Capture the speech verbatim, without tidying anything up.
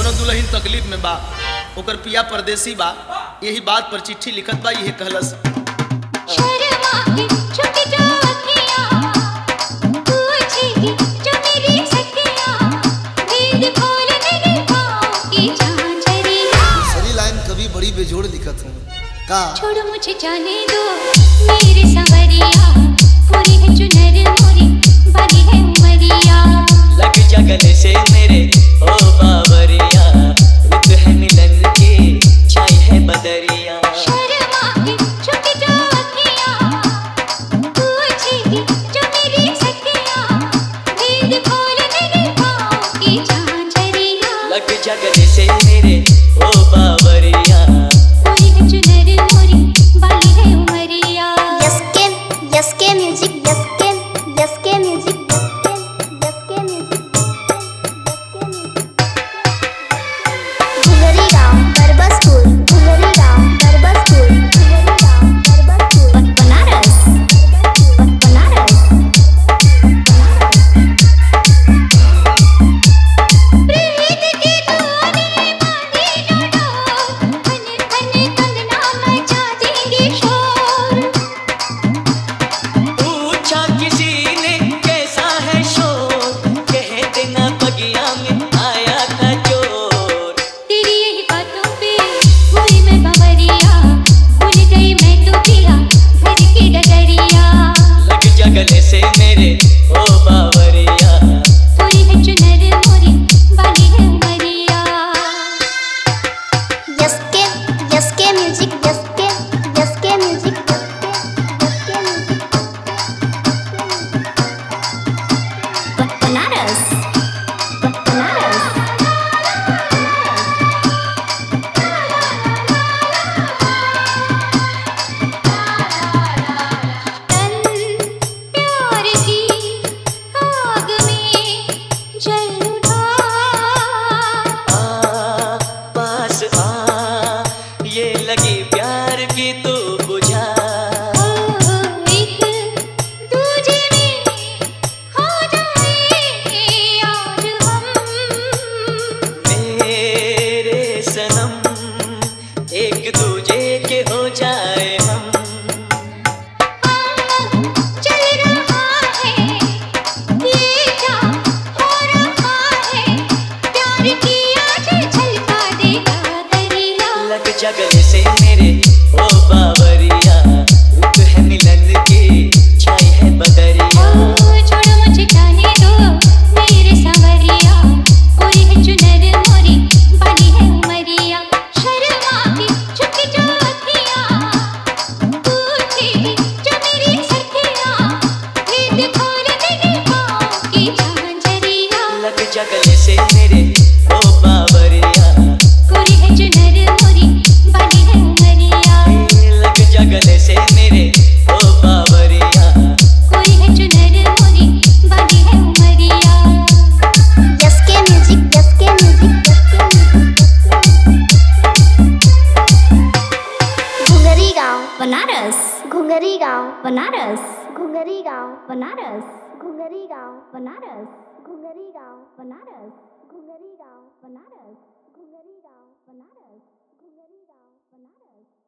कोनो दुल्हन तकलीफ में बा, ओकर पिया परदेसी बा, यही बात पर चिट्ठी लिखत बा। यही कहलस शर्मा के छुप जा अखियां, पूछेगी जो मेरी सखियां, भेद खोल मेरे पाँव की झांझरियां। दूसरी लाइन कभी बड़ी बेजोड़ लिखत हूँ का। छोड़ मुझे जाने दो मेरे संवरिया, पूरी है चुनर मोरी भरी है उमरिया। लग जा गले से मेरे ओ बावरिया, रुत है मिलन की छाई है बदरिया। शर्मा के छुप जा अखियां, पूछेगी जो मेरी सखियां, भेद खोल मेरे पाँव की झांझरियां। लग जा गले से मेरे ओ बावरिया, पूरी है चुनर मोरी भरी है उमरिया। S K S K music S K S K music S K music Ghungri गांव बरबसपुर घुंगरी गांव बरबसपुर घुंगरी गांव बरबसपुर बनारस बनारस प्रीत की धुनी बांधी जो डोर, खन खन कंगना मचा देंगे शोर। पूछा किसी ने कैसा है शोर, कह देना बगिया में आया था चोर। तेरी यही बातों पे हुई मैं बंवरिया, भूल गई मैं तो पिया घर की डगरिया। लग जा गले से मेरे ओ बावरिया, पूरी है चुनर मोरी भरी है उमरिया। S K S K music S K S K music S K music Banaras Banaras तन प्यार की आग में जल उठा, आ पास आ ये लगी प्यार की तू बुझा। एक दूजे में हो जाए आज हम। मेरे सनम एक दूजे के हो जाए हम। चल रहा है ये क्या हो रहा है, प्यार की आज झलका देगा दरिया। लग जा गले से मेरे ओ बावरिया, रुत है मिलन की छाई है बदरिया। छोड़ मुझे जाने दो मेरे सांवरिया, पूरी है चुनर मोरी भरी है उमरिया। शर्मा के छुप जा अखियां, पूछेगी जो मेरी सखियां, भेद खोल मेरे पाँव की झांझरिया। लग जा गले से मेरे ओ बावरिया, पूरी है चुनर मोरी भरी है उमरिया। लग जा गले से मेरे ओ बावरिया। पूरी है चुनर मोरी भरी है उमरिया। S K music S K music Ghungri गांव बनारस घुंगरी गांव बनारस घुंगरी गांव बनारस घुंगरी गांव बनारस घुंगरी गांव बनारस घुंगरी गांव बनारस घुंगरी गांव बनारस घुंगरी गांव बनारस।